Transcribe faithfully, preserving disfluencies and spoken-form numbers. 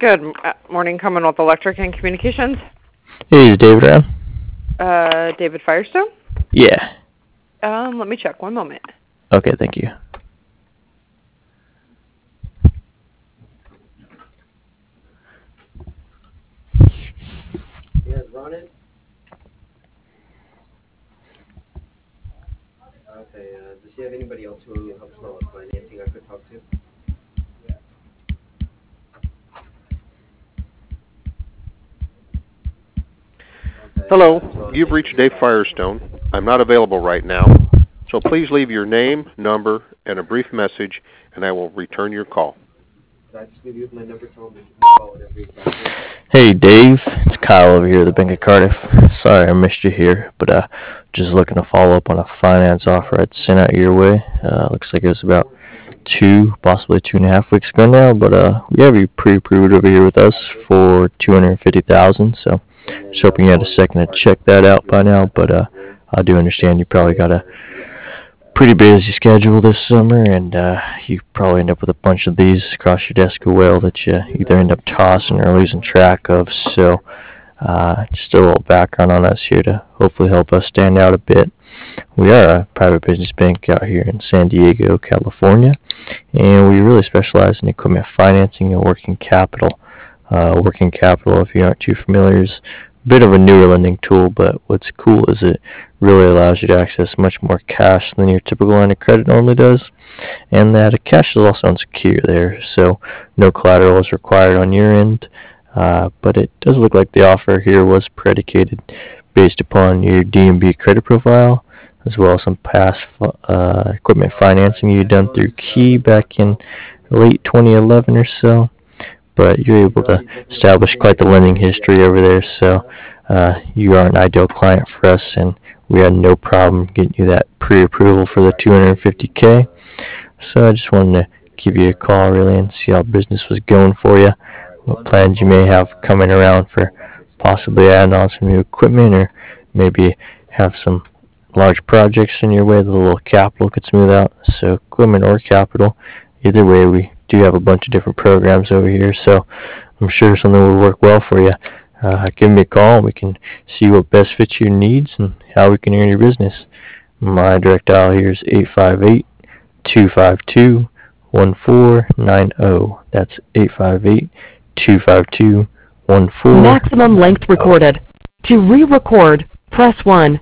Good uh, morning, Commonwealth Electric and Communications. Hey, is David around? Uh, David Firestone? Yeah. Um, let me check. One moment. Okay, thank you. Yes, Ronan? Okay, uh, does he have anybody else who helps him out with financing I could talk to? Okay, Hello, uh, Ron, you've thank reached you. Dave Firestone. I'm not available right now, so please leave your name, number, and a brief message, and I will return your call. Could I just leave you with my number, tell him that you can call whenever he's back here? Hey, Dave. It's Kyle over here at the Bank of Cardiff. Sorry I missed you here, but uh, just looking to follow up on a finance offer I'd sent out your way. Uh, looks like it was about two, possibly two and a half weeks ago now, but uh, we have you pre-approved over here with us for two hundred fifty thousand dollars, so just hoping you had a second to check that out by now, but uh, I do understand you probably got a pretty busy schedule this summer, and uh, you probably end up with a bunch of these across your desk as well that you either end up tossing or losing track of. So uh, just a little background on us here to hopefully help us stand out a bit. We are a private business bank out here in San Diego, California, and we really specialize in equipment financing and working capital. Uh, working capital, if you aren't too familiar, is a bit of a newer lending tool, but what's cool is it really allows you to access much more cash than your typical line of credit normally does, and that cash is also unsecure there, so no collateral is required on your end. Uh, but it does look like the offer here was predicated based upon your D and B credit profile, as well as some past uh, equipment financing you've done through Key back in late twenty eleven or so. But you're able to establish quite the lending history over there, so uh, you are an ideal client for us, and we had no problem getting you that pre-approval for the two hundred fifty K. So I just wanted to give you a call really and see how business was going for you, what plans you may have coming around for possibly adding on some new equipment, or maybe have some large projects in your way that a little capital could smooth out. So equipment or capital, either way, we do have a bunch of different programs over here, so I'm sure something will work well for you. Uh, give me a call and we can see what best fits your needs and how we can earn your business. My direct dial here is eight five eight, two five two, one four nine zero. That's eight five eight, two five two, one four nine zero. Maximum length recorded. To re-record, press one.